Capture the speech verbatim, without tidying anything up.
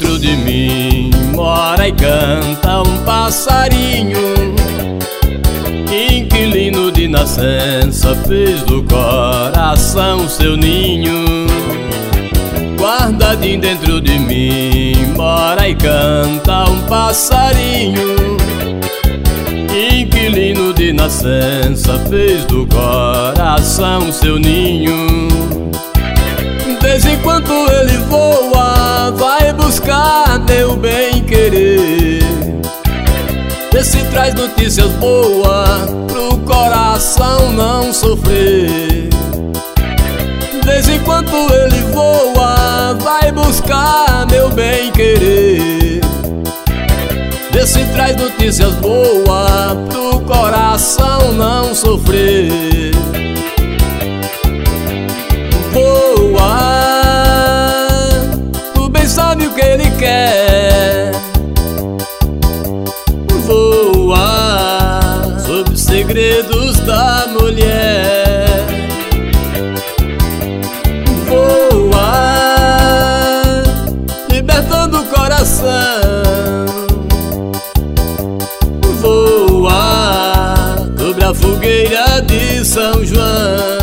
dentro de mim mora e canta um passarinho. Inquilino de nascença, fez do coração seu ninho. Guardadinho dentro de mim mora e canta um passarinho. Inquilino de nascença, fez do coração seu ninho. De vez em quando ele voa, vai buscar teu bem-querer. Vê se traz notícias boas, pro coração não sofrer. De vez em quando ele voa, vai buscar meu bem-querer. Vê se traz notícias boas, pro coração não sofrer. Voa, tu bem sabe o que ele quer. Voa, sobre os segredos da mulher. Voa, libertando o coração. Voa, sobre a fogueira de São João.